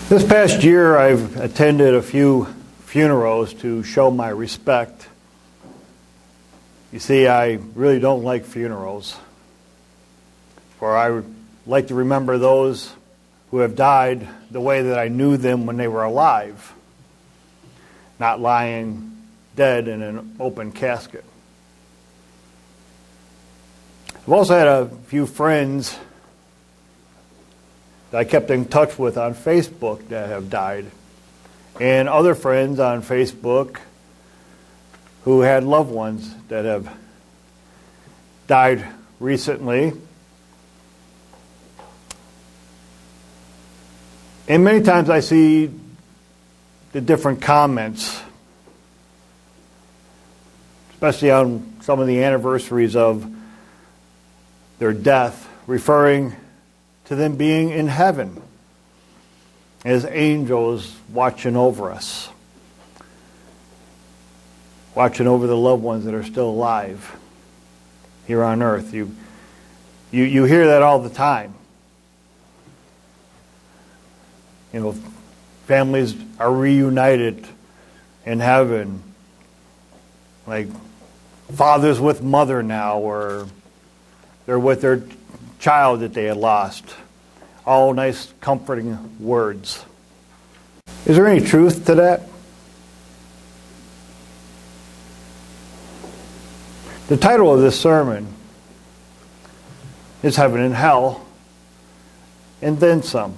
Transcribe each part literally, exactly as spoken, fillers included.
This past year, I've attended a few funerals to show my respect. You see, I really don't like funerals, for I like to remember those who have died the way that I knew them when they were alive, not lying dead in an open casket. I've also had a few friends that I kept in touch with on Facebook that have died, and other friends on Facebook who had loved ones that have died recently. And many times I see the different comments, especially on some of the anniversaries of their death, referring to them being in heaven as angels watching over us, watching over the loved ones that are still alive here on earth. You, you, you hear that all the time. You know, families are reunited in heaven, like fathers with mother now, or they're with their child that they had lost. All nice, comforting words. Is there any truth to that? The title of this sermon is Heaven and Hell, and then some.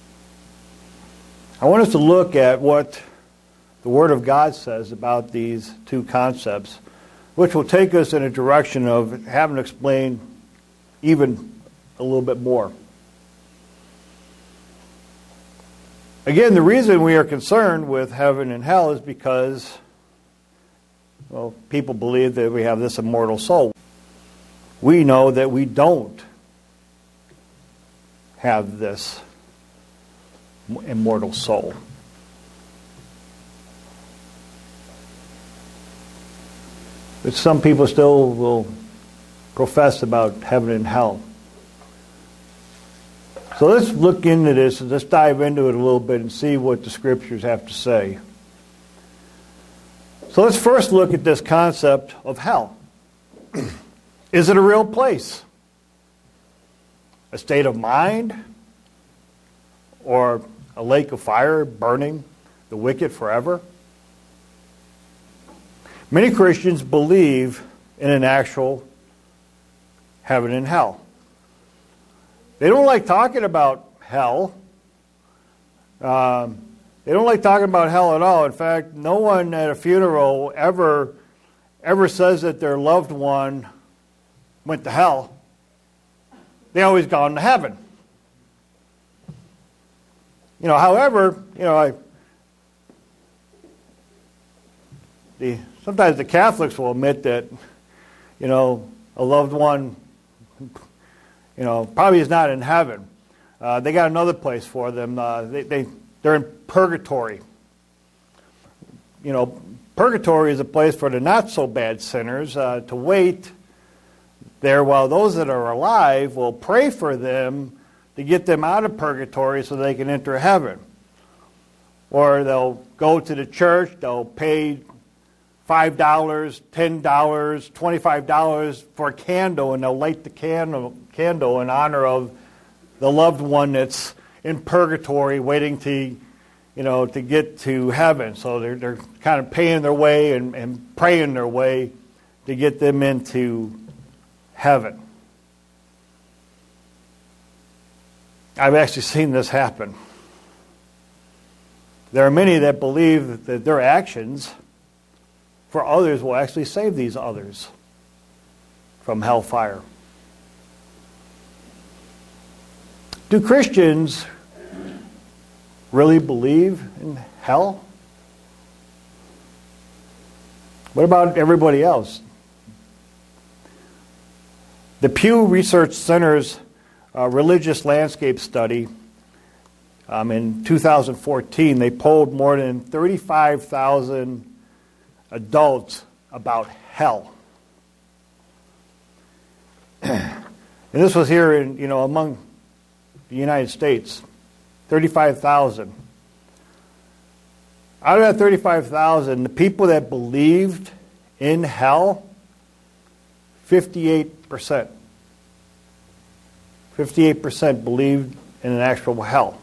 I want us to look at what the Word of God says about these two concepts, which will take us in a direction of having to explain even a little bit more. Again, the reason we are concerned with heaven and hell is because, well, people believe that we have this immortal soul. We know that we don't have this immortal soul. But some people still will profess about heaven and hell. So let's look into this and let's dive into it a little bit and see what the Scriptures have to say. So let's first look at this concept of hell. Is it a real place? A state of mind? Or a lake of fire burning the wicked forever? Many Christians believe in an actual heaven and hell. They don't like talking about hell. Um, they don't like talking about hell at all. In fact, no one at a funeral ever, ever says that their loved one went to hell. They always gone to heaven. You know, however, you know, I, the sometimes the Catholics will admit that, you know, a loved one, you know, probably is not in heaven. Uh, they got another place for them. Uh, they, they, they're in purgatory. You know, purgatory is a place for the not-so-bad sinners uh, to wait there while those that are alive will pray for them to get them out of purgatory so they can enter heaven. Or they'll go to the church, they'll pay five dollars, ten dollars, twenty-five dollars for a candle, and they'll light the candle, candle in honor of the loved one that's in purgatory waiting to, you know, to get to heaven. So they're, they're kind of paying their way and, and praying their way to get them into heaven. I've actually seen this happen. There are many that believe that their actions for others will actually save these others from hellfire. Do Christians really believe in hell? What about everybody else? The Pew Research Center's uh, religious landscape study um, in two thousand fourteen, they polled more than thirty-five thousand adults about hell. And this was here in, you know, among the United States, thirty-five thousand out of that thirty-five thousand, the people that believed in hell, fifty-eight percent. fifty-eight percent believed in an actual hell.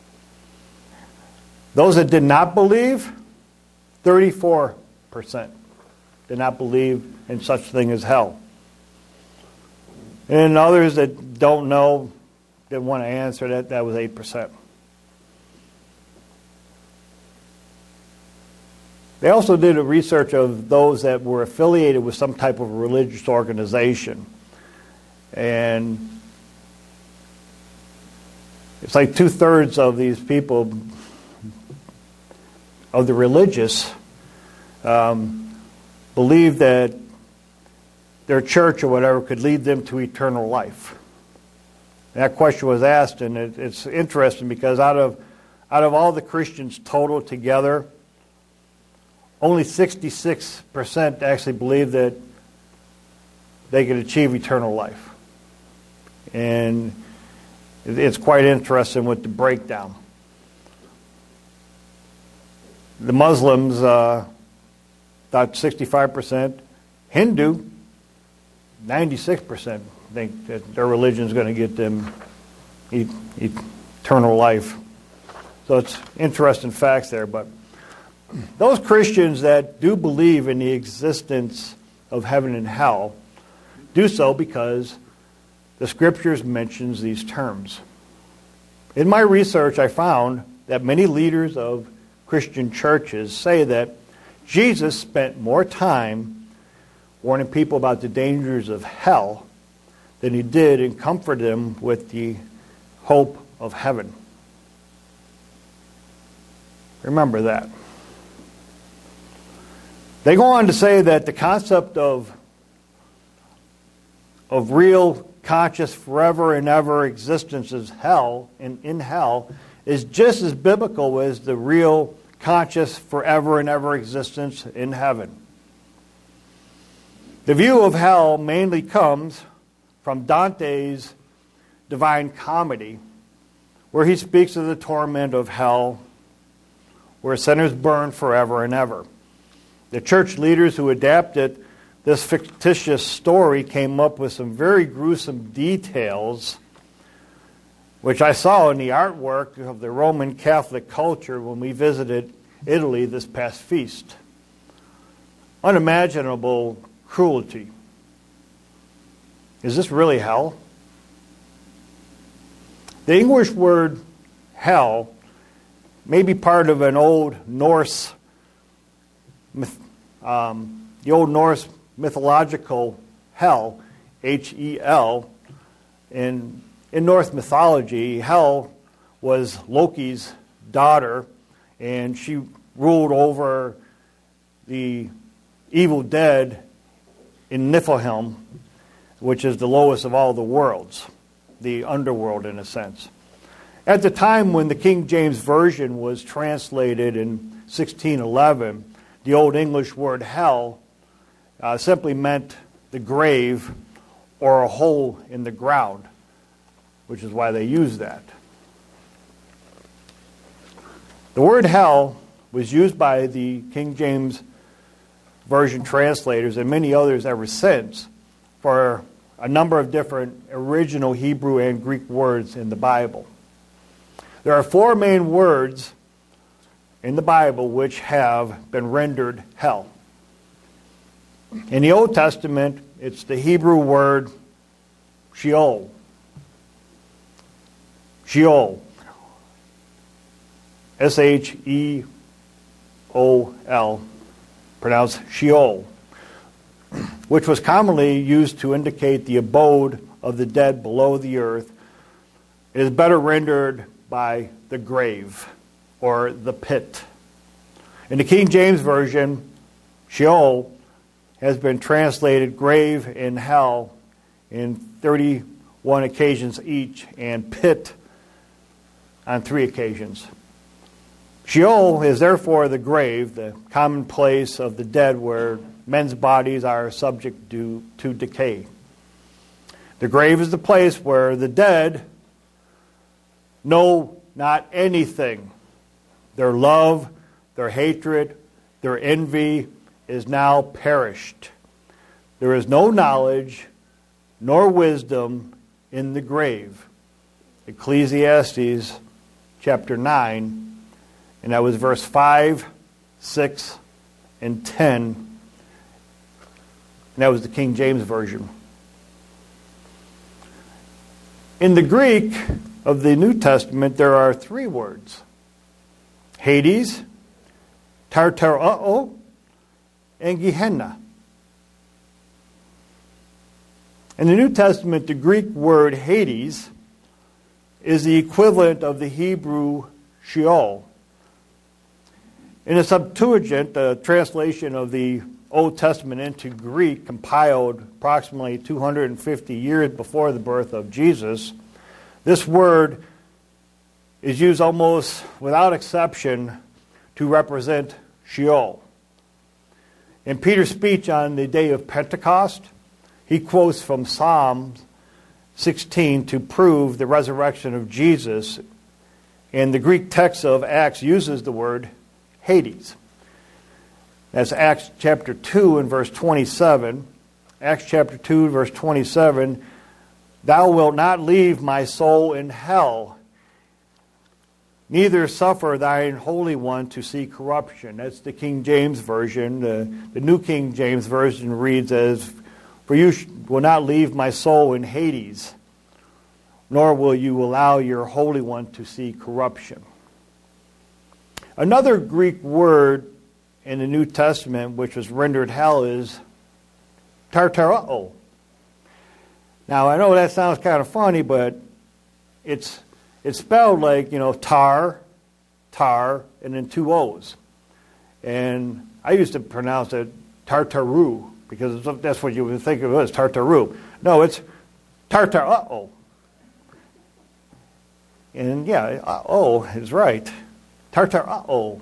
Those that did not believe, thirty-four percent did not believe in such thing as hell. And others that don't know, that want to answer that, that was eight percent. They also did a research of those that were affiliated with some type of religious organization. And it's like two-thirds of these people, of the religious, um, believe that their church or whatever could lead them to eternal life. And that question was asked, and it, it's interesting because out of out of all the Christians total together, only sixty-six percent actually believe that they could achieve eternal life. And it's quite interesting with the breakdown. The Muslims, uh, about sixty-five percent. Hindu, ninety-six percent think that their religion is going to get them e- eternal life. So it's interesting facts there. But those Christians that do believe in the existence of heaven and hell do so because the Scriptures mentions these terms. In my research, I found that many leaders of Christian churches say that Jesus spent more time warning people about the dangers of hell than he did in comforting them with the hope of heaven. Remember that. They go on to say that the concept of, of real, conscious, forever and ever existence as hell, and in hell, is just as biblical as the real, conscious, forever and ever existence in heaven. The view of hell mainly comes from Dante's Divine Comedy, where he speaks of the torment of hell, where sinners burn forever and ever. The church leaders who adapted this fictitious story came up with some very gruesome details, which I saw in the artwork of the Roman Catholic culture when we visited Italy this past feast. Unimaginable cruelty. Is this really hell? The English word hell may be part of an old Norse, myth, um, the old Norse mythological hell, H E L. In, in Norse mythology, Hel was Loki's daughter, and she ruled over the evil dead in Niflheim, which is the lowest of all the worlds, the underworld in a sense. At the time when the King James Version was translated in sixteen eleven, the Old English word hell uh, simply meant the grave or a hole in the ground, which is why they used that. The word hell was used by the King James Version translators and many others ever since for a number of different original Hebrew and Greek words in the Bible. There are four main words in the Bible which have been rendered hell. In the Old Testament, it's the Hebrew word Sheol. Sheol. S H E O L. Pronounced Sheol. Which was commonly used to indicate the abode of the dead below the earth. It is better rendered by the grave or the pit. In the King James Version, Sheol has been translated grave and hell in thirty-one occasions each, and pit on three occasions. Sheol is therefore the grave, the common place of the dead where men's bodies are subject to, to decay. The grave is the place where the dead know not anything. Their love, their hatred, their envy is now perished. There is no knowledge nor wisdom in the grave. Ecclesiastes chapter nine, and that was verse five, six, and ten. And that was the King James Version. In the Greek of the New Testament, there are three words: Hades, Tartarao, and Gehenna. In the New Testament, the Greek word Hades is the equivalent of the Hebrew Sheol. In the Septuagint, the translation of the Old Testament into Greek, compiled approximately two hundred fifty years before the birth of Jesus, this word is used almost without exception to represent Sheol. In Peter's speech on the day of Pentecost, he quotes from Psalm sixteen to prove the resurrection of Jesus, and the Greek text of Acts uses the word Hades. That's Acts chapter two and verse twenty-seven. Acts chapter two, verse twenty-seven. Thou wilt not leave my soul in hell, neither suffer thine Holy One to see corruption. That's the King James Version. The, the New King James Version reads as, For you will not leave my soul in Hades, nor will you allow your Holy One to see corruption. Another Greek word in the New Testament which was rendered hell is Tartarao. Now, I know that sounds kind of funny, but it's it's spelled like, you know, tar, tar, and then two O's. And I used to pronounce it Tartaru, because that's what you would think of it as, Tartaru. No, it's Tartarao. And yeah, oh is right. Tartarao.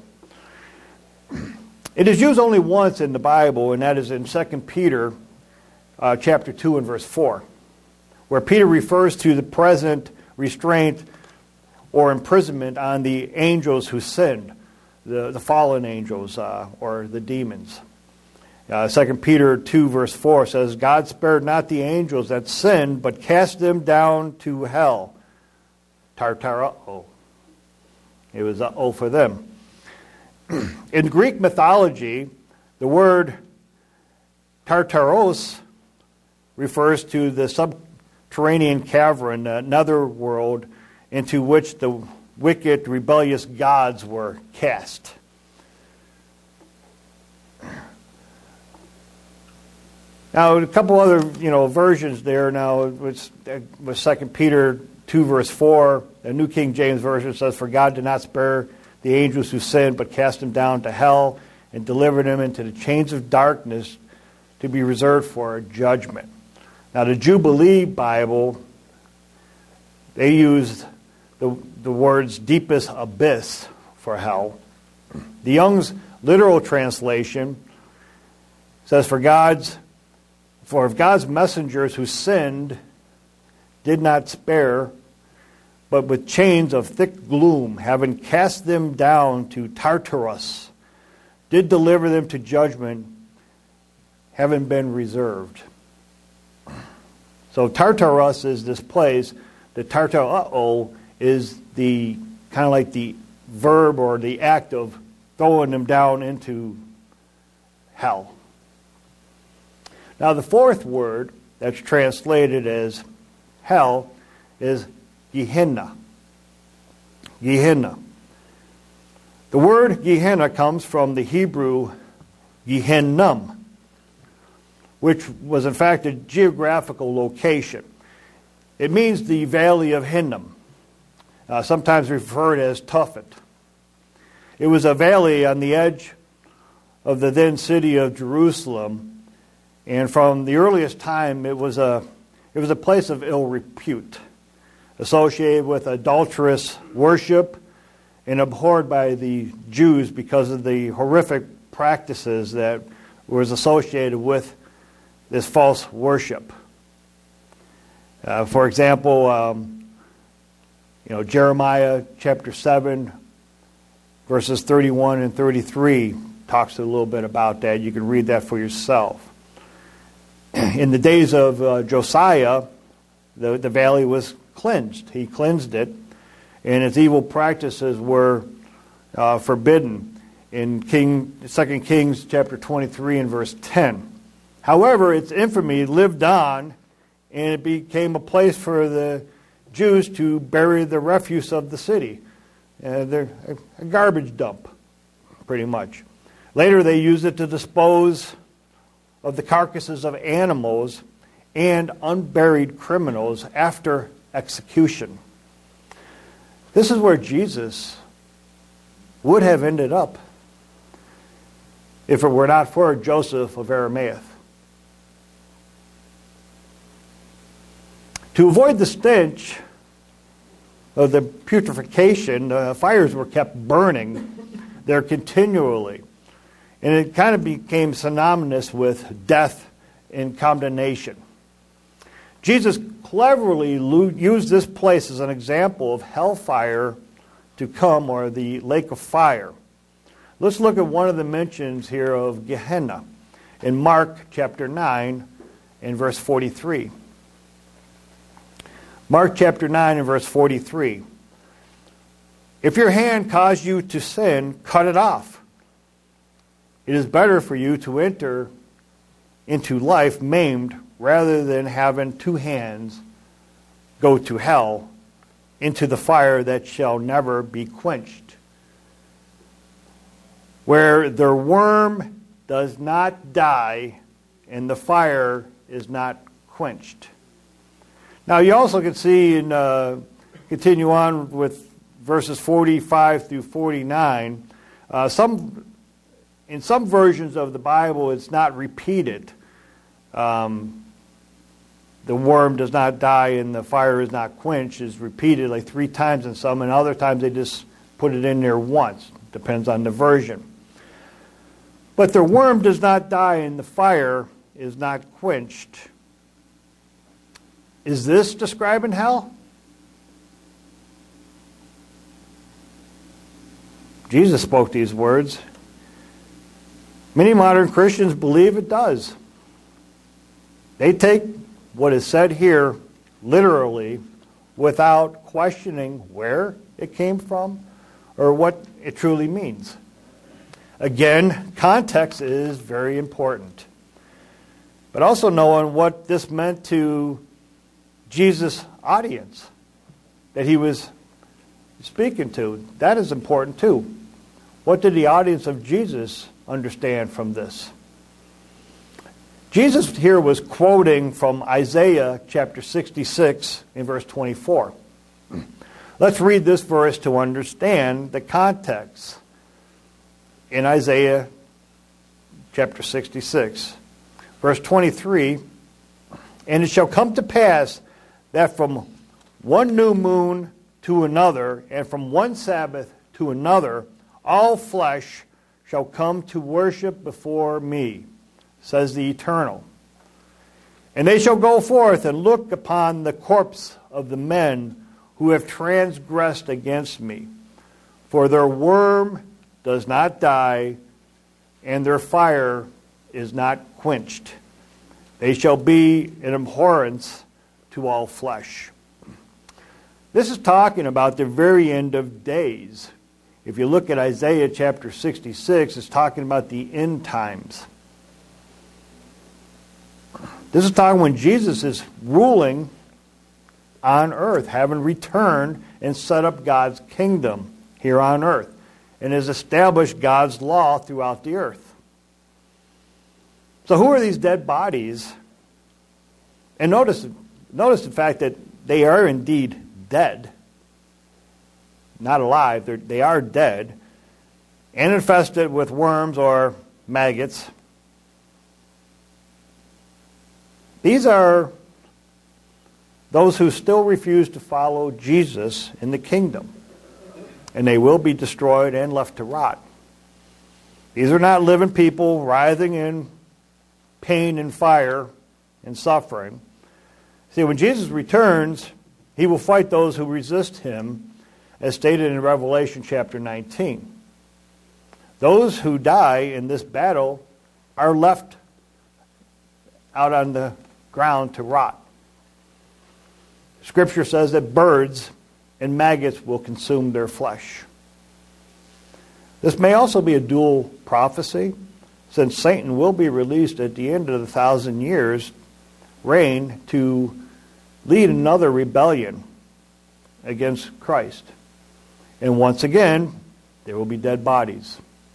It is used only once in the Bible, and that is in Second Peter uh, chapter two and verse four, where Peter refers to the present restraint or imprisonment on the angels who sinned, the, the fallen angels uh, or the demons. Uh, Second Peter two verse four says, God spared not the angels that sinned, but cast them down to hell. Tartarao. It was a O for them. In Greek mythology, the word Tartaros refers to the subterranean cavern, the netherworld, into which the wicked, rebellious gods were cast. Now, a couple other, you know, versions there. Now, with Second Peter two verse four, the New King James Version says, For God did not spare the angels who sinned, but cast them down to hell and delivered them into the chains of darkness to be reserved for judgment. Now, the Jubilee Bible, they used the, the words deepest abyss for hell. The Young's literal translation says, For God's For if God's messengers who sinned did not spare, but with chains of thick gloom, having cast them down to Tartarus, did deliver them to judgment, having been reserved. So Tartarus is this place. The Tartarao is the kind of like the verb or the act of throwing them down into hell. Now, the fourth word that's translated as hell is Gehenna. Gehenna. The word Gehenna comes from the Hebrew Gehennum, which was in fact a geographical location. It means the Valley of Hinnom, uh, sometimes referred as Tophet. It was a valley on the edge of the then city of Jerusalem, and from the earliest time it was a it was a place of ill repute, associated with adulterous worship and abhorred by the Jews because of the horrific practices that was associated with this false worship. Uh, for example, um, you know, Jeremiah chapter seven, Verses thirty-one and thirty-three talks a little bit about that. You can read that for yourself. In the days of uh, Josiah, the, the valley was cleansed. He cleansed it, and its evil practices were uh, forbidden in King, Second Kings chapter twenty-three and verse ten. However, its infamy lived on, and it became a place for the Jews to bury the refuse of the city. Uh, they're a garbage dump, pretty much. Later, they used it to dispose of the carcasses of animals and unburied criminals after execution. This is where Jesus would have ended up if it were not for Joseph of Arimathea. To avoid the stench of the putrefaction, uh, fires were kept burning there continually. And it kind of became synonymous with death and condemnation. Jesus cleverly used this place as an example of hellfire to come, or the lake of fire. Let's look at one of the mentions here of Gehenna in Mark chapter nine and verse forty-three. Mark chapter nine and verse forty-three. If your hand cause you to sin, cut it off. It is better for you to enter into life maimed rather than having two hands go to hell, into the fire that shall never be quenched, where the worm does not die and the fire is not quenched. Now you also can see, and uh, continue on with verses forty-five through forty-nine, uh, some in some versions of the Bible it's not repeated. Um, the worm does not die and the fire is not quenched is repeated like three times in some, and other times they just put it in there once. Depends on the version. But the worm does not die and the fire is not quenched. Is this describing hell? Jesus spoke these words. Many modern Christians believe it does. They take what is said here literally without questioning where it came from or what it truly means. Again, context is very important. But also knowing what this meant to Jesus' audience that he was speaking to, that is important too. What did the audience of Jesus understand from this? Jesus here was quoting from Isaiah chapter sixty-six in verse twenty-four. Let's read this verse to understand the context. In Isaiah chapter sixty-six, verse twenty-three, and it shall come to pass that from one new moon to another, and from one Sabbath to another, all flesh shall come to worship before me, says the Eternal. And they shall go forth and look upon the corpse of the men who have transgressed against me. For their worm does not die, and their fire is not quenched. They shall be an abhorrence to all flesh. This is talking about the very end of days. If you look at Isaiah chapter sixty-six, it's talking about the end times. This is talking when Jesus is ruling on earth, having returned and set up God's kingdom here on earth, and has established God's law throughout the earth. So who are these dead bodies? And notice, notice the fact that they are indeed dead. Not alive, They're, they are dead, and infested with worms or maggots. These are those who still refuse to follow Jesus in the kingdom, and they will be destroyed and left to rot. These are not living people writhing in pain and fire and suffering. See, when Jesus returns, he will fight those who resist him, as stated in Revelation chapter nineteen. Those who die in this battle are left out on the ground to rot. Scripture says that birds and maggots will consume their flesh. This may also be a dual prophecy, since Satan will be released at the end of the thousand years reign to lead another rebellion against Christ. And once again, there will be dead bodies.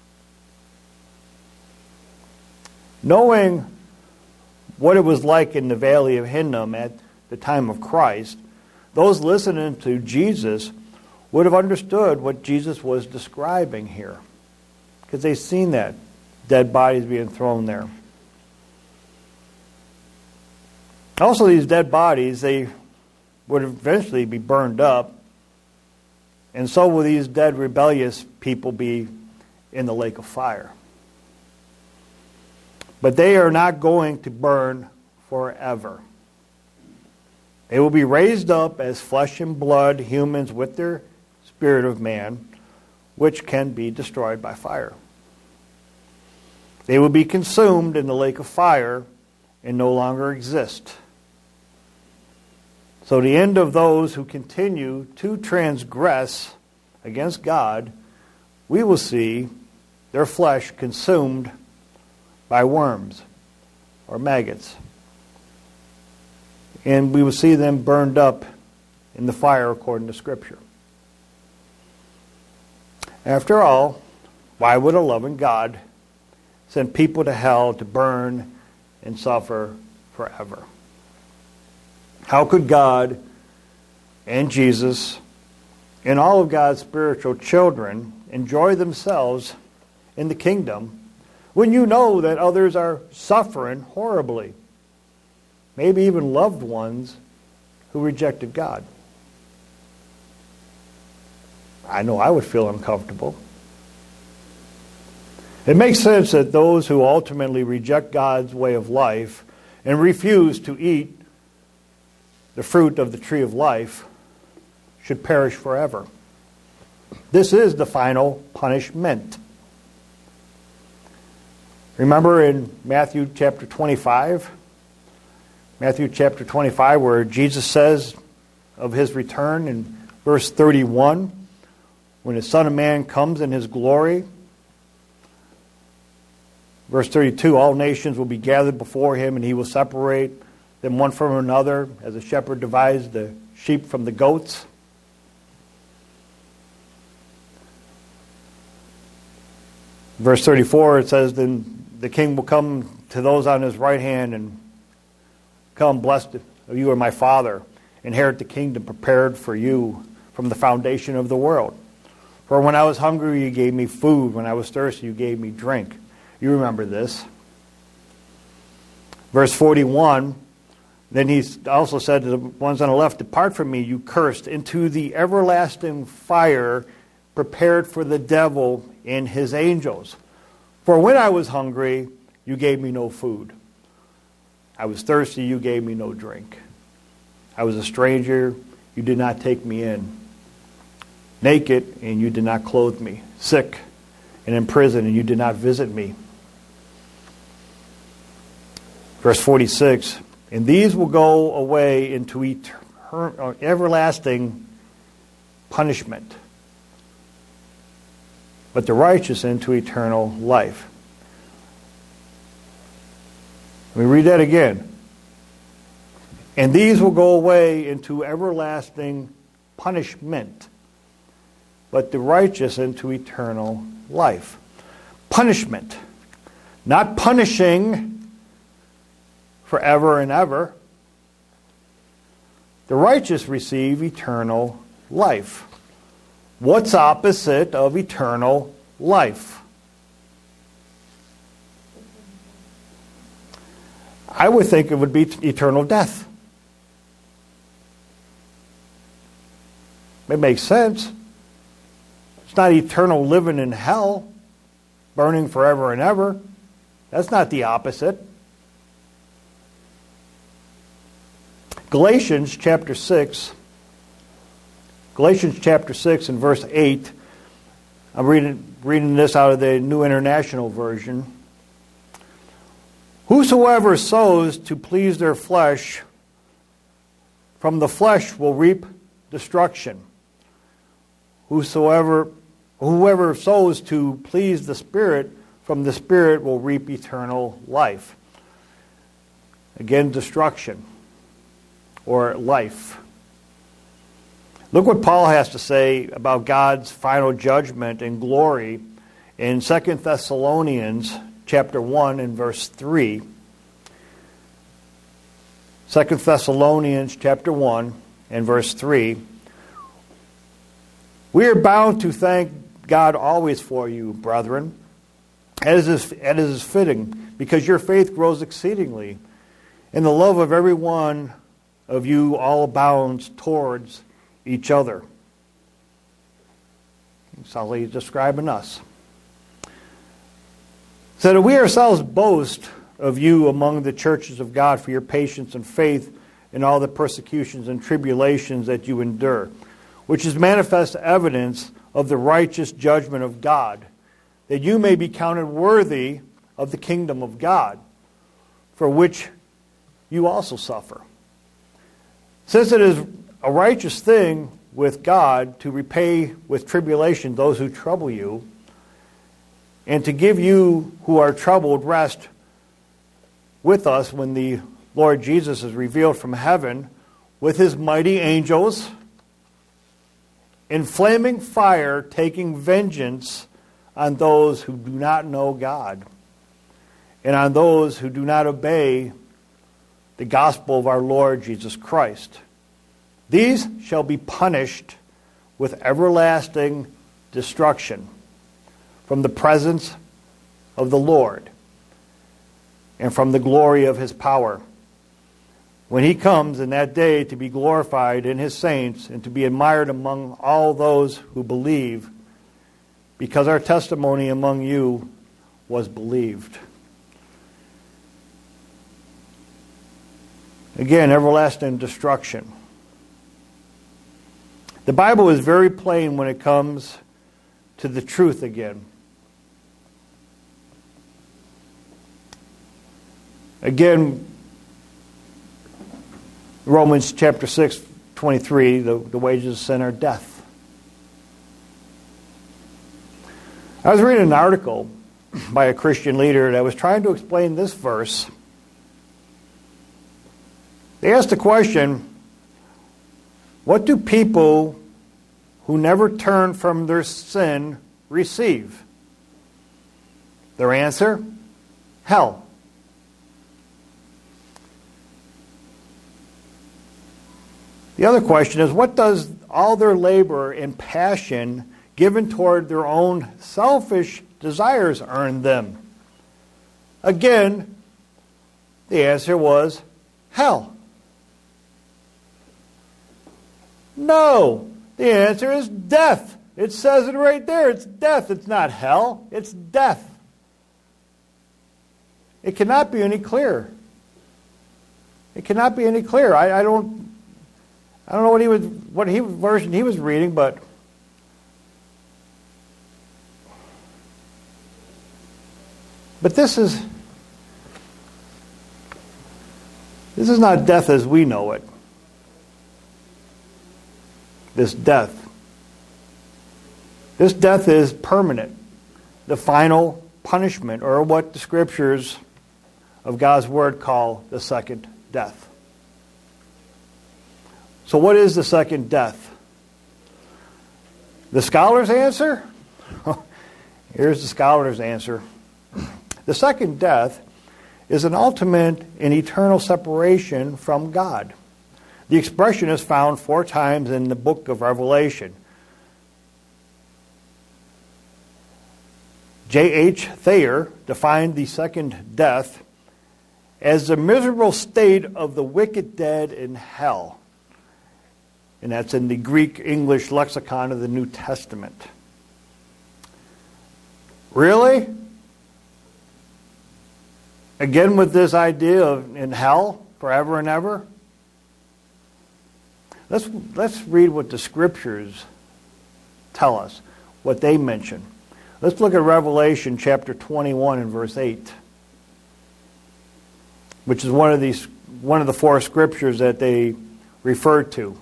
Knowing what it was like in the Valley of Hinnom at the time of Christ, those listening to Jesus would have understood what Jesus was describing here, because they've seen that, dead bodies being thrown there. Also, these dead bodies, they would eventually be burned up, and so will these dead rebellious people be in the lake of fire. But they are not going to burn forever. They will be raised up as flesh and blood humans with their spirit of man, which can be destroyed by fire. They will be consumed in the lake of fire and no longer exist. So the end of those who continue to transgress against God, we will see their flesh consumed by worms or maggots. And we will see them burned up in the fire according to Scripture. After all, why would a loving God send people to hell to burn and suffer forever? How could God and Jesus and all of God's spiritual children enjoy themselves in the kingdom when you know that others are suffering horribly? Maybe even loved ones who rejected God. I know I would feel uncomfortable. It makes sense that those who ultimately reject God's way of life and refuse to eat the fruit of the tree of life should perish forever. This is the final punishment. Remember in Matthew chapter twenty-five? Matthew chapter twenty-five, where Jesus says of his return in verse thirty-one, when the Son of Man comes in his glory. Verse thirty-two, all nations will be gathered before him, and he will separate them one from another, as a shepherd divides the sheep from the goats. Verse thirty-four, it says, then the king will come to those on his right hand and come, blessed of you are my Father, inherit the kingdom prepared for you from the foundation of the world. For when I was hungry, you gave me food. When I was thirsty, you gave me drink. You remember this. Verse forty-one, then he also said to the ones on the left, depart from me, you cursed, into the everlasting fire prepared for the devil and his angels. For when I was hungry, you gave me no food. I was thirsty, you gave me no drink. I was a stranger, you did not take me in. Naked, and you did not clothe me. Sick, and in prison, and you did not visit me. Verse forty-six, and these will go away into etern- everlasting punishment, but the righteous into eternal life. Let me read that again. And these will go away into everlasting punishment, but the righteous into eternal life. Punishment. Not punishing forever and ever. The righteous receive eternal life. What's opposite of eternal life? I would think it would be eternal death. It makes sense. It's not eternal living in hell, burning forever and ever. That's not the opposite. Galatians chapter six, Galatians chapter six and verse eight I'm reading, reading this out of the New International Version. Whosoever sows to please their flesh, from the flesh will reap destruction. Whosoever, whoever sows to please the Spirit, from the Spirit will reap eternal life. Again, destruction or life. Look what Paul has to say about God's final judgment and glory in Second Thessalonians chapter one and verse three. Second Thessalonians chapter one and verse three. We are bound to thank God always for you, brethren, as is, as is fitting, because your faith grows exceedingly, and the love of every one of you all abounds towards each other. Sounds like he's describing us. So that we ourselves boast of you among the churches of God for your patience and faith in all the persecutions and tribulations that you endure, which is manifest evidence of the righteous judgment of God, that you may be counted worthy of the kingdom of God, for which you also suffer. Since it is a righteous thing with God to repay with tribulation those who trouble you, and to give you who are troubled rest with us when the Lord Jesus is revealed from heaven with his mighty angels in flaming fire, taking vengeance on those who do not know God and on those who do not obey the gospel of our Lord Jesus Christ. These shall be punished with everlasting destruction from the presence of the Lord and from the glory of his power, when he comes in that day to be glorified in his saints and to be admired among all those who believe, because our testimony among you was believed. Again, everlasting destruction. The Bible is very plain when it comes to the truth again. Again, Romans chapter six, twenty-three, the, the wages of sin are death. I was reading an article by a Christian leader that was trying to explain this verse. They asked the question, what do people who never turn from their sin receive? Their answer, hell. The other question is, what does all their labor and passion given toward their own selfish desires earn them? Again, the answer was hell. No, the answer is death. It says it right there. It's death. It's not hell. It's death. It cannot be any clearer. It cannot be any clearer. I, I don't. I don't know what he was, what he version he was reading, but but this is this is not death as we know it. This death. This death is permanent. The final punishment, or what the scriptures of God's word call the second death. So what is the second death? The scholar's answer? Here's the scholar's answer. The second death is an ultimate and eternal separation from God. The expression is found four times in the book of Revelation. J H Thayer defined the second death as the miserable state of the wicked dead in hell. And that's in the Greek-English lexicon of the New Testament. Really? Again with this idea of in hell forever and ever? Let's, let's read what the scriptures tell us. what they mention. Let's look at Revelation chapter twenty-one and verse eight, which is one of these one of the four scriptures that they refer to.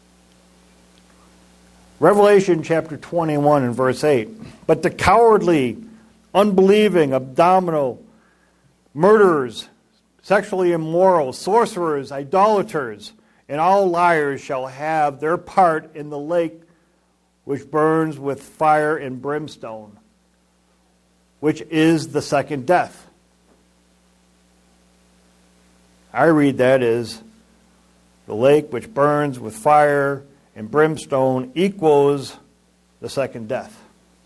Revelation chapter twenty-one and verse eight. But the cowardly, unbelieving, abominable, murderers, sexually immoral, sorcerers, idolaters, and all liars shall have their part in the lake which burns with fire and brimstone, which is the second death. I read that as the lake which burns with fire and brimstone equals the second death.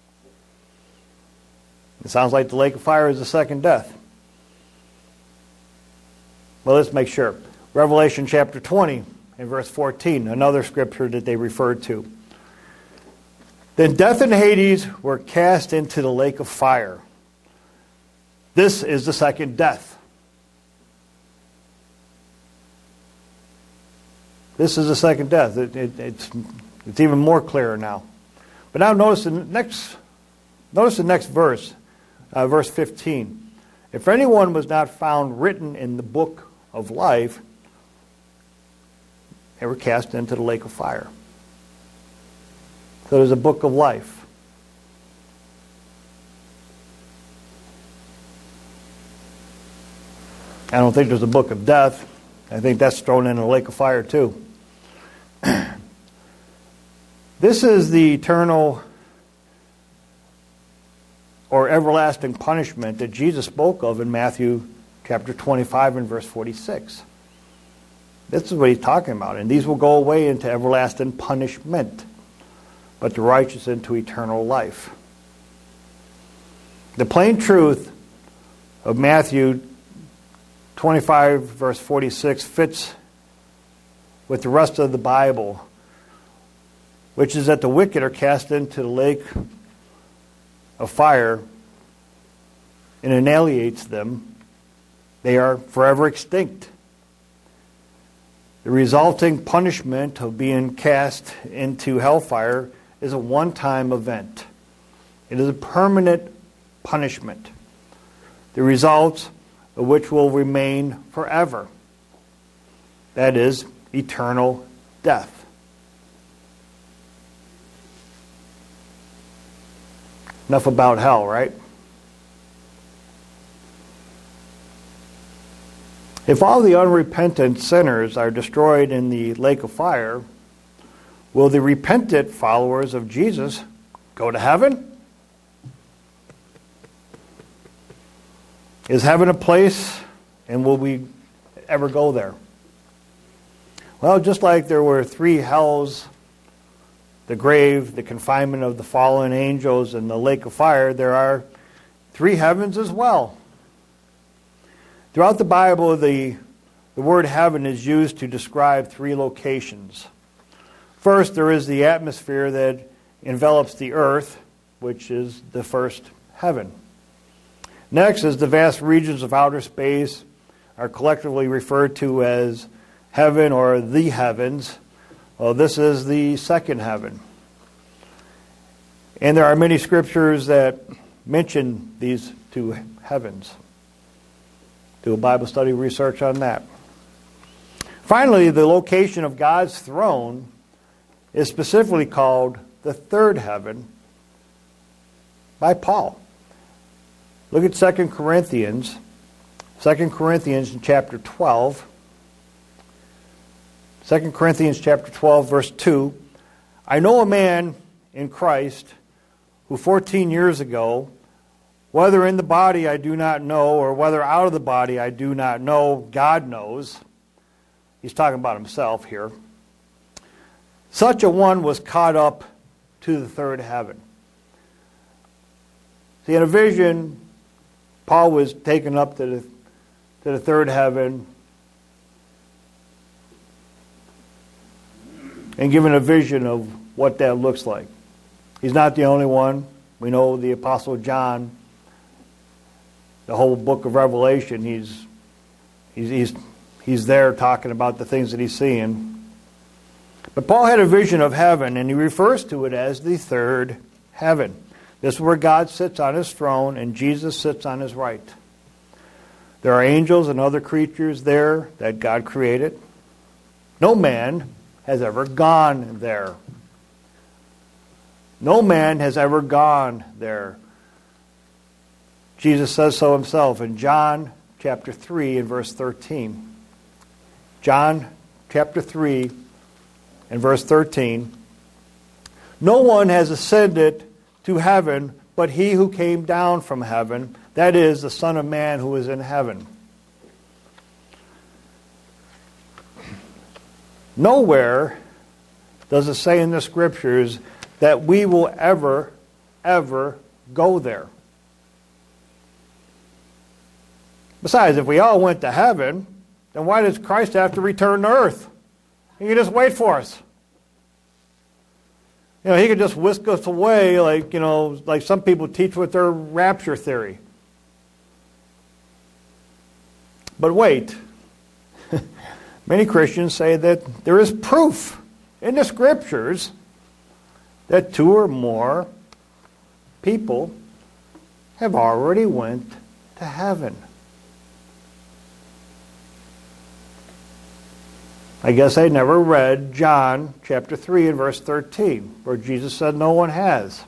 It sounds like the lake of fire is the second death. Well, let's make sure. Revelation chapter twenty and verse fourteen, another scripture that they referred to. Then death and Hades were cast into the lake of fire. This is the second death. This is the second death. It, it, it's, it's even more clear now. But now notice the next, notice the next verse, uh, verse fifteen. If anyone was not found written in the book of life, they were cast into the lake of fire. So there's a book of life. I don't think there's a book of death. I think that's thrown in the lake of fire too. This is the eternal or everlasting punishment that Jesus spoke of in Matthew chapter twenty-five and verse forty-six. This is what he's talking about. And these will go away into everlasting punishment, but the righteous into eternal life. The plain truth of Matthew twenty-five verse forty-six fits with the rest of the Bible, which is that the wicked are cast into the lake of fire and annihilates them. They are forever extinct. The resulting punishment of being cast into hellfire is a one-time event. It is a permanent punishment, the results of which will remain forever. That is, eternal death. Enough about hell, right? If all the unrepentant sinners are destroyed in the lake of fire, will the repentant followers of Jesus go to heaven? Is heaven a place, and will we ever go there? Well, just like there were three hells, the grave, the confinement of the fallen angels, and the lake of fire, there are three heavens as well. Throughout the Bible, the, the word heaven is used to describe three locations. First, there is the atmosphere that envelops the earth, which is the first heaven. Next is the vast regions of outer space, are collectively referred to as heaven or the heavens. Well, this is the second heaven. And there are many scriptures that mention these two heavens. Do a Bible study research on that. Finally, the location of God's throne is specifically called the third heaven by Paul. Look at Second Corinthians. Second Corinthians in chapter twelve. Second Corinthians chapter twelve, verse two. I know a man in Christ who fourteen years ago, whether in the body I do not know, or whether out of the body I do not know, God knows. He's talking about himself here. Such a one was caught up to the third heaven. See, in a vision, Paul was taken up to the, to the third heaven and given a vision of what that looks like. He's not the only one. We know the Apostle John, the whole book of Revelation, he's, he's, he's, he's there talking about the things that he's seeing. But Paul had a vision of heaven, and he refers to it as the third heaven. This is where God sits on his throne and Jesus sits on his right. There are angels and other creatures there that God created. No man has ever gone there. No man has ever gone there. Jesus says so himself in John chapter three and verse thirteen. John chapter three and verse thirteen. No one has ascended to heaven but he who came down from heaven, that is, the Son of Man who is in heaven. Nowhere does it say in the Scriptures that we will ever, ever go there. Besides, if we all went to heaven, then why does Christ have to return to earth? He can just wait for us. You know, he could just whisk us away like, you know, like some people teach with their rapture theory. But wait. Many Christians say that there is proof in the Scriptures that two or more people have already went to heaven. I guess I never read John chapter three and verse thirteen, where Jesus said no one has.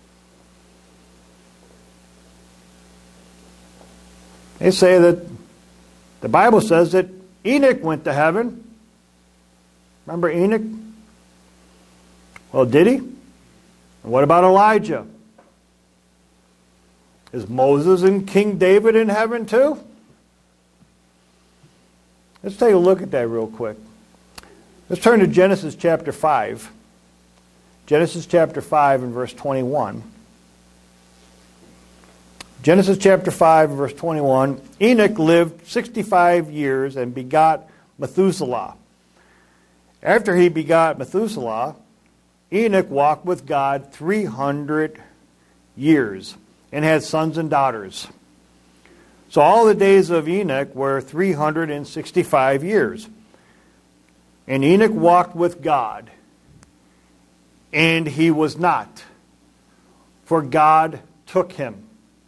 They say that the Bible says that Enoch went to heaven. Remember Enoch? Well, did he? And what about Elijah? Is Moses and King David in heaven too? Let's take a look at that real quick. Let's turn to Genesis chapter five. Genesis chapter five and verse twenty-one. Genesis chapter five and verse twenty-one. Enoch lived sixty-five years and begot Methuselah. After he begot Methuselah, Enoch walked with God three hundred years and had sons and daughters. So all the days of Enoch were three hundred sixty-five years. And Enoch walked with God, and he was not, for God took him.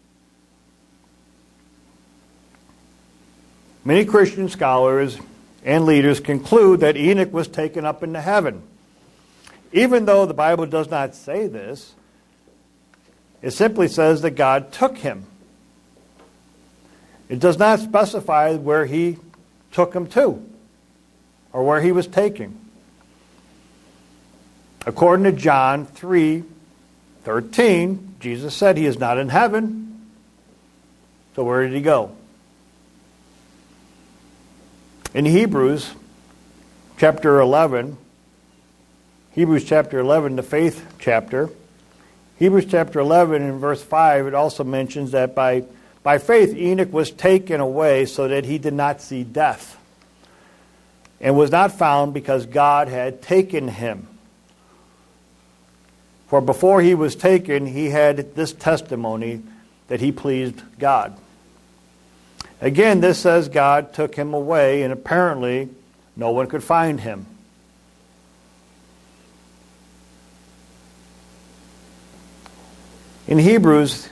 Many Christian scholars and leaders conclude that Enoch was taken up into heaven. Even though the Bible does not say this, it simply says that God took him. It does not specify where he took him to, or where he was taken. According to John three thirteen, Jesus said he is not in heaven. So where did he go? In Hebrews chapter eleven, Hebrews chapter eleven, the faith chapter, Hebrews chapter eleven and verse five, it also mentions that by, by faith Enoch was taken away so that he did not see death, and was not found because God had taken him. For before he was taken, he had this testimony that he pleased God. Again, this says God took him away, and apparently no one could find him. In Hebrews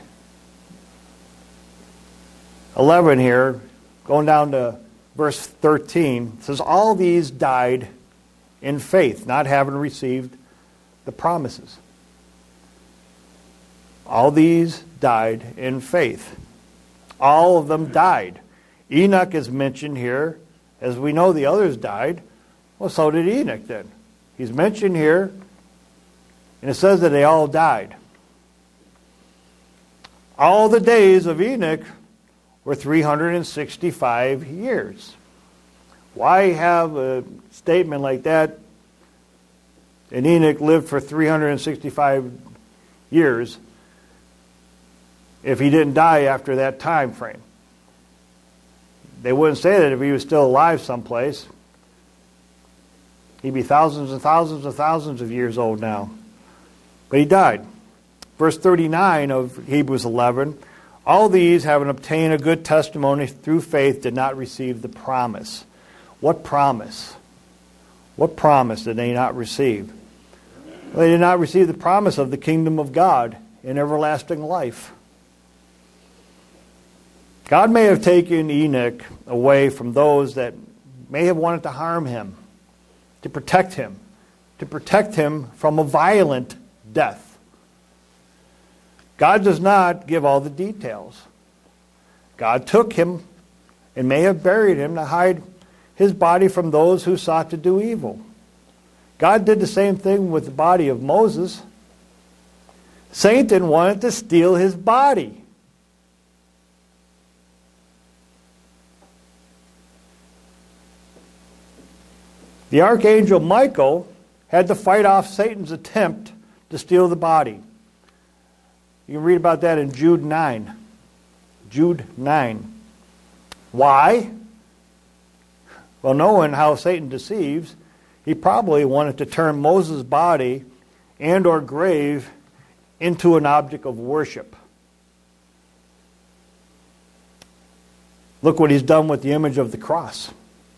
eleven here, going down to verse thirteen, it says, all these died in faith, not having received the promises. All these died in faith. All of them died. Enoch is mentioned here. As we know, the others died. Well, so did Enoch then. He's mentioned here, and it says that they all died. All the days of Enoch were three hundred sixty-five years. Why have a statement like that? And Enoch lived for three hundred sixty-five years if he didn't die after that time frame. They wouldn't say that if he was still alive someplace. He'd be thousands and thousands and thousands of years old now. But he died. Verse thirty-nine of Hebrews eleven, all these, having obtained a good testimony through faith, did not receive the promise. What promise? What promise did they not receive? They did not receive the promise of the kingdom of God in everlasting life. God may have taken Enoch away from those that may have wanted to harm him, to protect him, to protect him from a violent death. God does not give all the details. God took him and may have buried him to hide his body from those who sought to do evil. God did the same thing with the body of Moses. Satan wanted to steal his body. The archangel Michael had to fight off Satan's attempt to steal the body. You can read about that in Jude nine. Jude nine. Why? Well, knowing how Satan deceives, he probably wanted to turn Moses' body and or grave into an object of worship. Look what he's done with the image of the cross.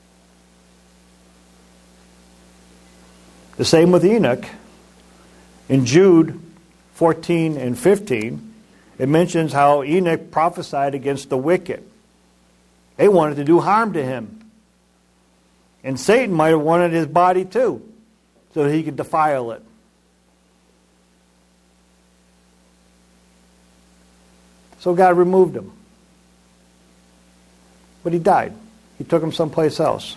The same with Enoch. In Jude fourteen and fifteen, it mentions how Enoch prophesied against the wicked. They wanted to do harm to him. And Satan might have wanted his body too, so that he could defile it. So God removed him. But he died. He took him someplace else.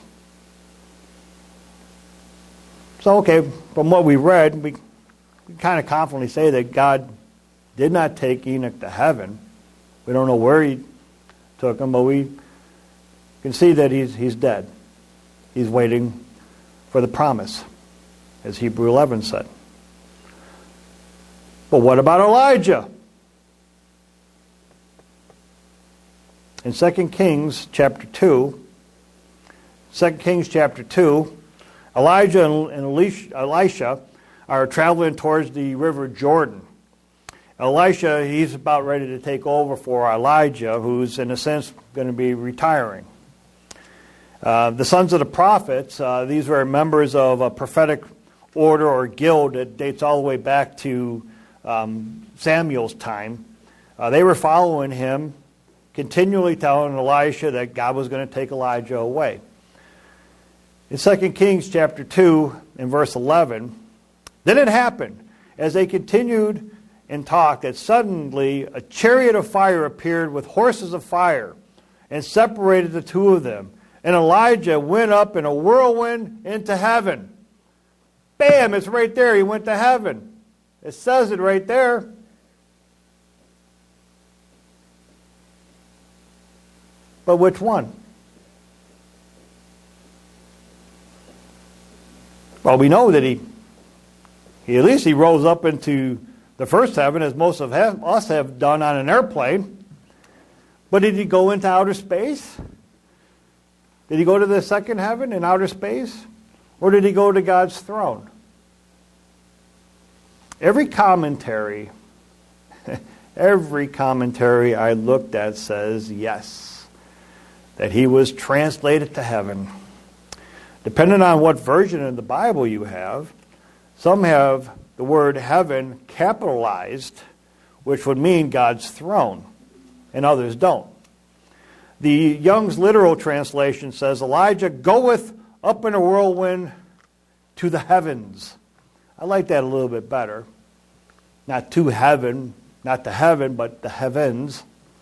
So, okay, from what we read, we, we kind of confidently say that God did not take Enoch to heaven. We don't know where he took him, but we can see that he's, he's dead. He's waiting for the promise, as Hebrews eleven said. But what about Elijah? In Second Kings chapter two, Second Kings chapter two, Elijah and Elisha are traveling towards the river Jordan. Elisha, he's about ready to take over for Elijah, who's in a sense going to be retiring. Uh, the sons of the prophets, uh, these were members of a prophetic order or guild that dates all the way back to um, Samuel's time. Uh, they were following him, continually telling Elisha that God was going to take Elijah away. In Second Kings chapter two and verse eleven, then it happened, as they continued and talked, that suddenly a chariot of fire appeared with horses of fire and separated the two of them. And Elijah went up in a whirlwind into heaven. Bam, it's right there. He went to heaven. It says it right there. But which one? Well, we know that he, he at least he rose up into the first heaven, as most of us have done on an airplane. But did he go into outer space? Did he go to the second heaven in outer space? Or did he go to God's throne? Every commentary, every commentary I looked at says yes, that he was translated to heaven. Depending on what version of the Bible you have, some have the word heaven capitalized, which would mean God's throne, and others don't. The Young's literal translation says, Elijah goeth up in a whirlwind to the heavens. I like that a little bit better. Not to heaven, not to heaven, but the heavens.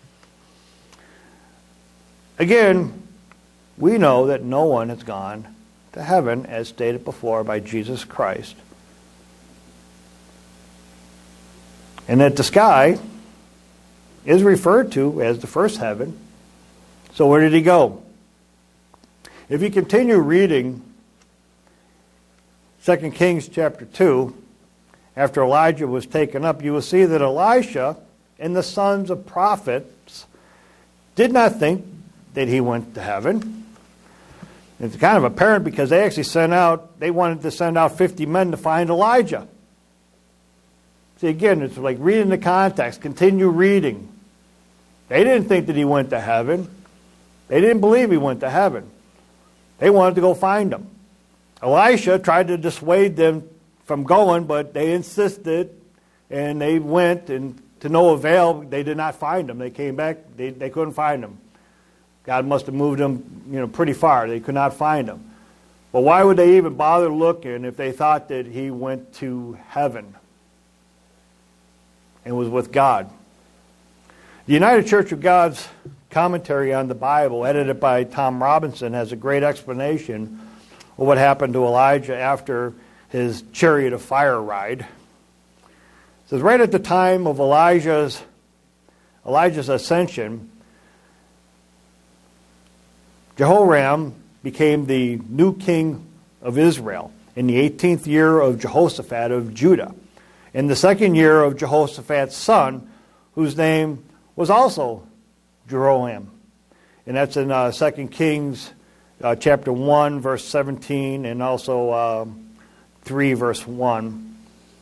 Again, we know that no one has gone to heaven, as stated before by Jesus Christ. And that the sky is referred to as the first heaven. So where did he go? If you continue reading Second Kings chapter two, after Elijah was taken up, you will see that Elisha and the sons of prophets did not think that he went to heaven. It's kind of apparent because they actually sent out, they wanted to send out fifty men to find Elijah. See, again, it's like reading the context, continue reading. They didn't think that he went to heaven. They didn't believe he went to heaven. They wanted to go find him. Elisha tried to dissuade them from going, but they insisted, and they went, and to no avail, they did not find him. They came back, they, they couldn't find him. God must have moved them, you know, pretty far. They could not find him. But why would they even bother looking if they thought that he went to heaven and was with God? The United Church of God's commentary on the Bible, edited by Tom Robinson, has a great explanation of what happened to Elijah after his chariot of fire ride. It says, right at the time of Elijah's Elijah's ascension, Jehoram became the new king of Israel in the eighteenth year of Jehoshaphat of Judah, in the second year of Jehoshaphat's son, whose name was also Jehoram. And that's in uh, Second Kings uh, chapter one, verse seventeen, and also uh, three, verse one.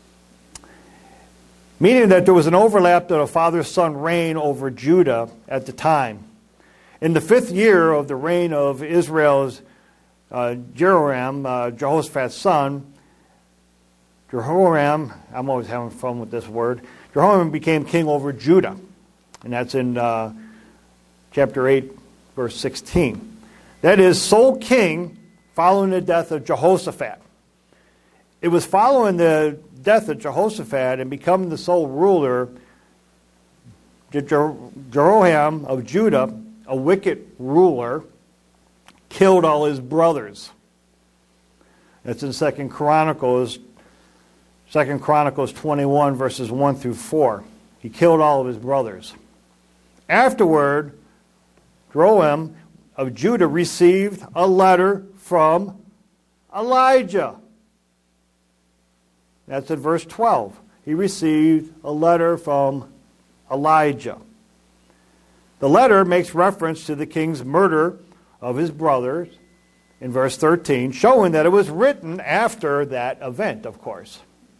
Meaning that there was an overlap that a father-son reign over Judah at the time. In the fifth year of the reign of Israel's uh, Jehoram, uh, Jehoshaphat's son, Jehoram, I'm always having fun with this word, Jehoram became king over Judah. And that's in uh, chapter eight, verse sixteen. That is, sole king following the death of Jehoshaphat. It was following the death of Jehoshaphat and becoming the sole ruler that Jehoram of Judah, a wicked ruler, killed all his brothers. That's in Second Chronicles, Second Chronicles twenty-one, verses one through four. He killed all of his brothers. Afterward, Jehoram of Judah received a letter from Elijah. That's at verse twelve. He received a letter from Elijah. The letter makes reference to the king's murder of his brothers in verse thirteen, showing that it was written after that event, of course.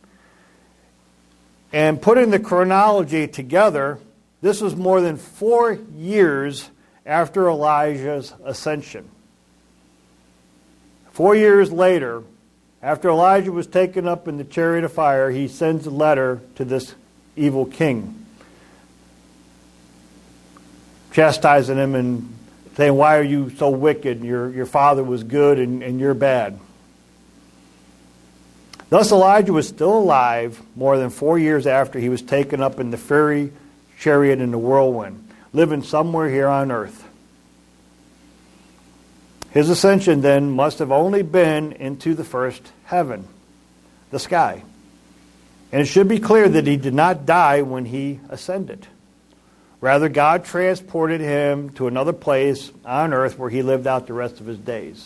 And putting the chronology together, this was more than four years after Elijah's ascension. Four years later, after Elijah was taken up in the chariot of fire, he sends a letter to this evil king, chastising him and saying, why are you so wicked? Your, your father was good and, and you're bad. Thus Elijah was still alive more than four years after he was taken up in the fiery chariot in the whirlwind, living somewhere here on earth. His ascension then must have only been into the first heaven, the sky. And it should be clear that he did not die when he ascended. Rather, God transported him to another place on earth where he lived out the rest of his days.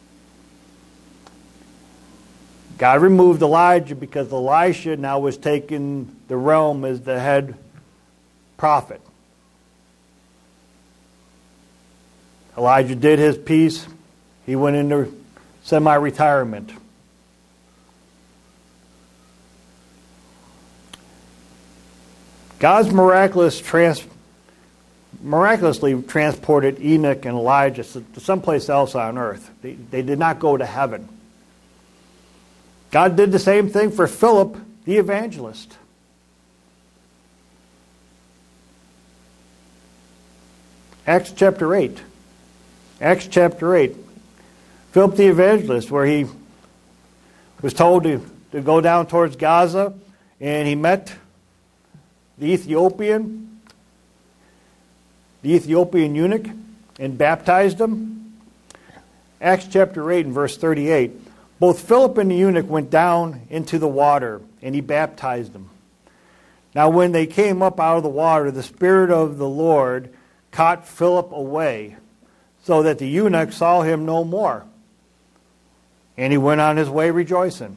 God removed Elijah because Elisha now was taking the realm as the head prophet. Elijah did his piece. He went into semi-retirement. God's miraculous trans- miraculously transported Enoch and Elijah to someplace else on earth. They, they did not go to heaven. God did the same thing for Philip the evangelist. Acts chapter eight. Acts chapter eight. Philip the evangelist, where he was told to, to go down towards Gaza, and he met the Ethiopian, the Ethiopian eunuch, and baptized him. Acts chapter eight and verse thirty-eight. Both Philip and the eunuch went down into the water, and he baptized them. Now when they came up out of the water, the Spirit of the Lord caught Philip away, so that the eunuch saw him no more. And he went on his way rejoicing.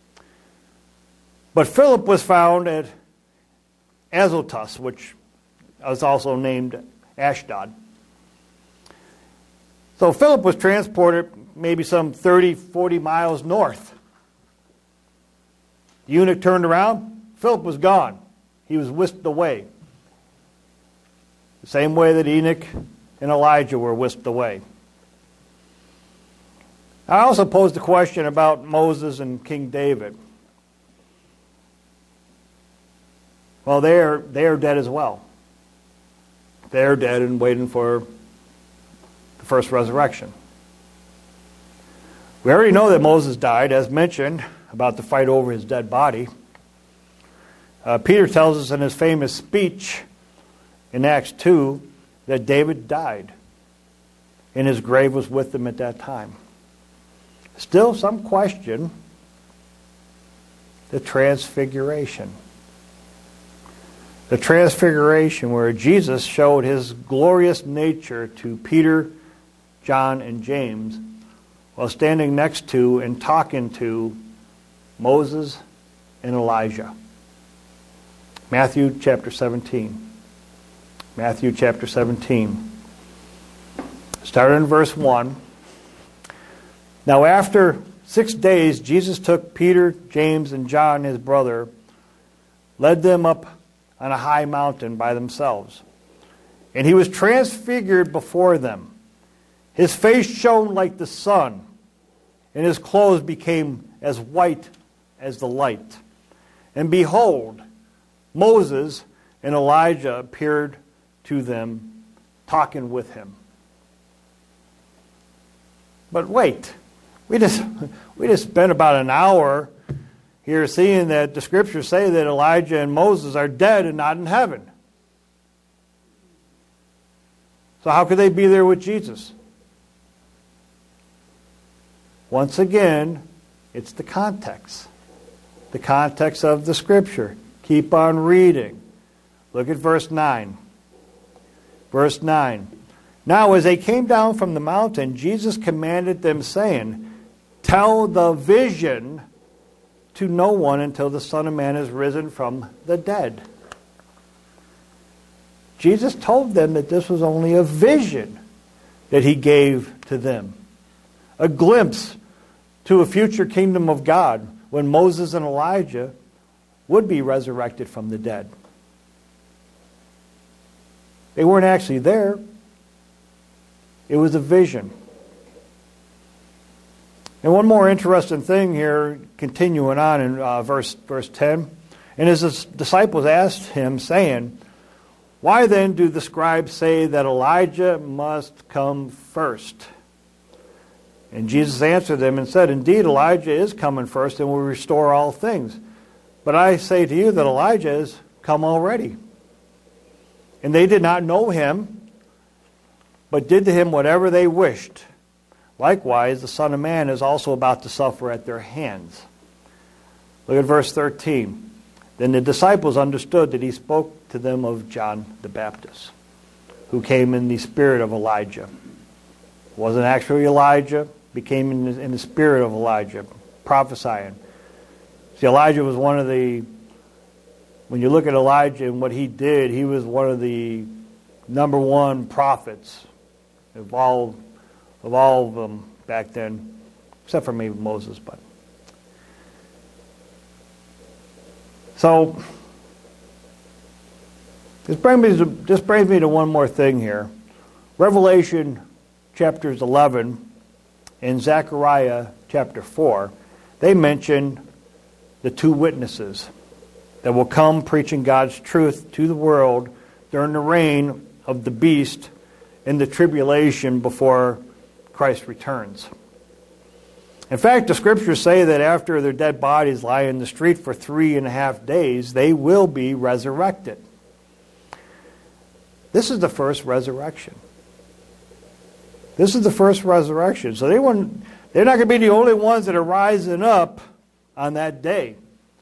But Philip was found at Azotus, which was also named Ashdod. So Philip was transported maybe some thirty, forty miles north. The eunuch turned around. Philip was gone. He was whisked away. The same way that Enoch and Elijah were whisked away. I also posed a question about Moses and King David. Well, they are, they are dead as well. They are dead and waiting for the first resurrection. We already know that Moses died, as mentioned, about the fight over his dead body. Uh, Peter tells us in his famous speech in Acts two that David died, and his grave was with him at that time. Still some question the transfiguration. The transfiguration where Jesus showed his glorious nature to Peter, John, and James while standing next to and talking to Moses and Elijah. Matthew chapter seventeen. Matthew chapter seventeen. Starting in verse one. Now after six days, Jesus took Peter, James, and John, his brother, led them up on a high mountain by themselves. And he was transfigured before them. His face shone like the sun, and his clothes became as white as the light. And behold, Moses and Elijah appeared to them, talking with him. But wait, we just we just spent about an hour here seeing that the scriptures say that Elijah and Moses are dead and not in heaven. So how could they be there with Jesus? Once again, it's the context. The context of the scripture. Keep on reading. Look at verse nine. Verse nine. Now as they came down from the mountain, Jesus commanded them, saying, tell the vision to no one until the Son of Man is risen from the dead. Jesus told them that this was only a vision that he gave to them. A glimpse to a future kingdom of God when Moses and Elijah would be resurrected from the dead. They weren't actually there. It was a vision. And one more interesting thing here, continuing on in uh, verse, verse ten. And his disciples asked him, saying, why then do the scribes say that Elijah must come first? And Jesus answered them and said, indeed, Elijah is coming first and will restore all things. But I say to you that Elijah has come already. And they did not know him, but did to him whatever they wished. Likewise, the Son of Man is also about to suffer at their hands. Look at verse thirteen. Then the disciples understood that he spoke to them of John the Baptist, who came in the spirit of Elijah. It wasn't actually Elijah, became in the, in the spirit of Elijah, prophesying. See, Elijah was one of the, when you look at Elijah and what he did, he was one of the number one prophets of all of all of them back then, except for maybe Moses. But so this brings me to, this brings me to one more thing here. Revelation chapters eleven and Zechariah chapter four, they mention the two witnesses that will come preaching God's truth to the world during the reign of the beast in the tribulation before Christ returns. In fact, the scriptures say that after their dead bodies lie in the street for three and a half days, they will be resurrected. This is the first resurrection. This is the first resurrection. So they wouldn't, they're not going to be the only ones that are rising up on that day.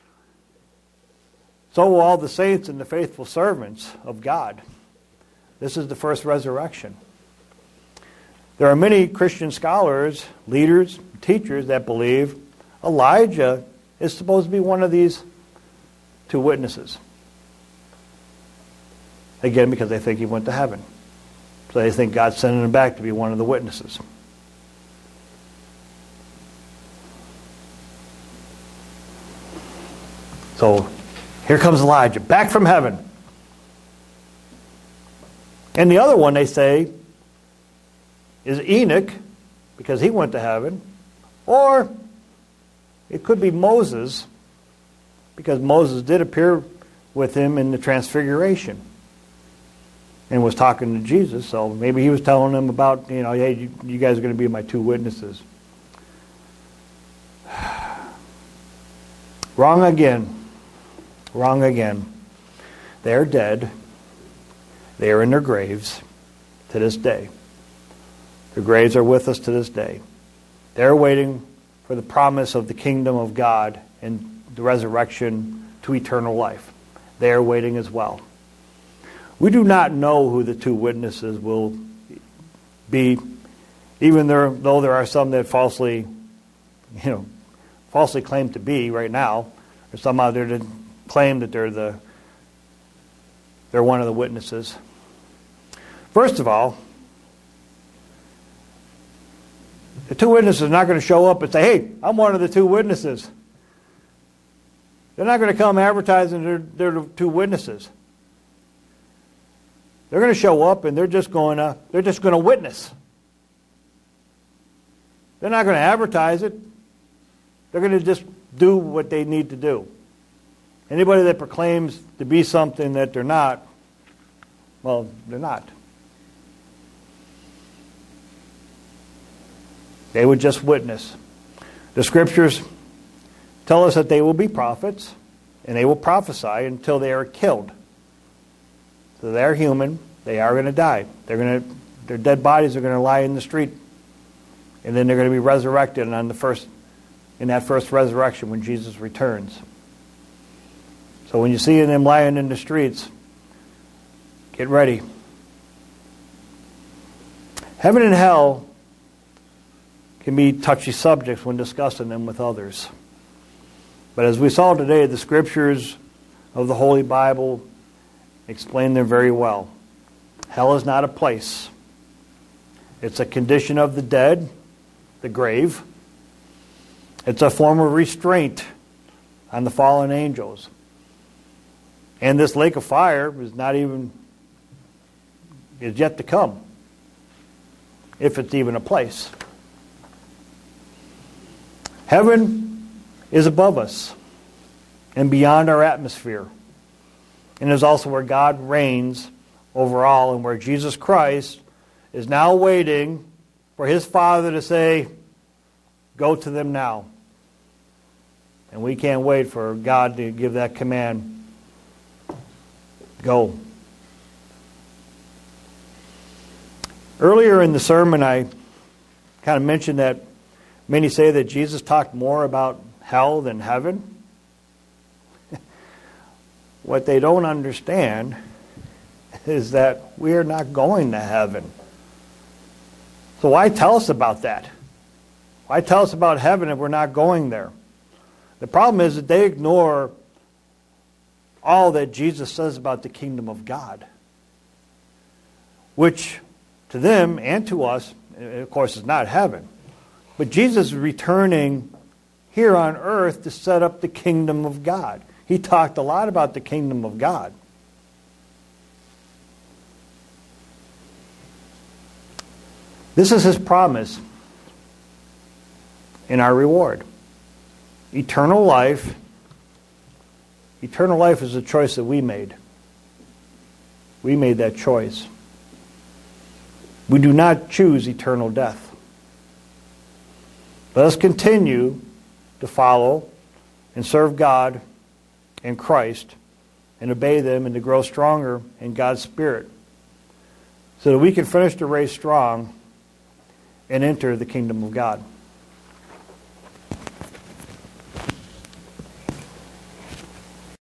So will all the saints and the faithful servants of God. This is the first resurrection. There are many Christian scholars, leaders, teachers that believe Elijah is supposed to be one of these two witnesses. Again, because they think he went to heaven. So they think God's sending him back to be one of the witnesses. So here comes Elijah, back from heaven. And the other one, they say, is Enoch, because he went to heaven. Or it could be Moses, because Moses did appear with him in the Transfiguration and was talking to Jesus. So maybe he was telling them about, you know, hey, you, you guys are going to be my two witnesses. Wrong again. Wrong again. They are dead. They are in their graves to this day. Their graves are with us to this day. They're waiting for the promise of the kingdom of God and the resurrection to eternal life. They are waiting as well. We do not know who the two witnesses will be, even there, though there are some that falsely, you know, falsely claim to be right now. There's some out there that claim that they're the they're one of the witnesses. First of all, the two witnesses are not going to show up and say, hey, I'm one of the two witnesses. They're not going to come advertising they're, they're the two witnesses. They're going to show up and they're just going to they're just going to witness. They're not going to advertise it. They're going to just do what they need to do. Anybody that proclaims to be something that they're not, well, they're not. They would just witness. The scriptures tell us that they will be prophets and they will prophesy until they are killed. So they're human. They are going to die. They're going to, their dead bodies are going to lie in the street, and then they're going to be resurrected on the first, in that first resurrection when Jesus returns. So when you see them lying in the streets, get ready. Heaven and hell can be touchy subjects when discussing them with others. But as we saw today, the scriptures of the Holy Bible explain them very well. Hell is not a place. It's a condition of the dead, the grave. It's a form of restraint on the fallen angels. And this lake of fire is not even, is yet to come, if it's even a place. Heaven is above us and beyond our atmosphere, and is also where God reigns over all, and where Jesus Christ is now waiting for his Father to say, go to them now. And we can't wait for God to give that command. Go. Earlier in the sermon, I kind of mentioned that many say that Jesus talked more about hell than heaven. What they don't understand is that we are not going to heaven. So why tell us about that? Why tell us about heaven if we're not going there? The problem is that they ignore all that Jesus says about the kingdom of God, which to them and to us, of course, is not heaven. But Jesus is returning here on earth to set up the kingdom of God. He talked a lot about the kingdom of God. This is his promise and our reward. Eternal life. Eternal life is a choice that we made. We made that choice. We do not choose eternal death. Let us continue to follow and serve God and Christ and obey them and to grow stronger in God's Spirit so that we can finish the race strong and enter the kingdom of God.